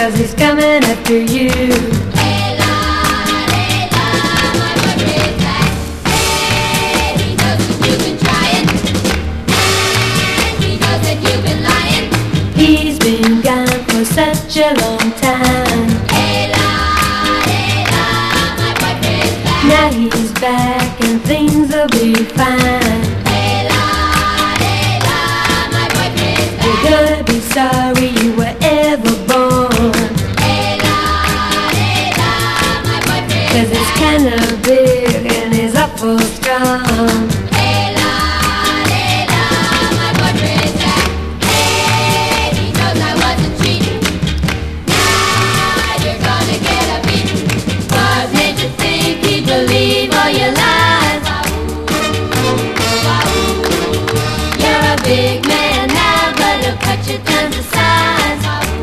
'cause he's coming after you. Layla, Layla, my boyfriend's back. Hey, he knows that you've been trying, and he knows that you've been lying. He's been gone for such a long time. Layla, Layla, my boyfriend's back. Now he's back and things will be fine. Layla, Layla, my boyfriend's back. You're gonna be sorry you were ever born, Layla, Layla, my boyfriend's 'cause it's kinda big and he's awful strong. Layla, Layla, my boyfriend's back. Hey, he knows I wasn't cheating. Now you're gonna get a beating. Was made you think he'd believe all your lies. You're a big man now, but he'll cut you down to size.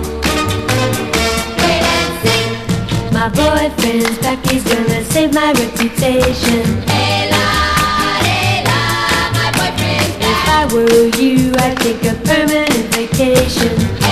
Wait and see. My boyfriend's back, he's gonna save my reputation. Layla, Layla, my boyfriend's back. If I were you, I'd take a permanent vacation.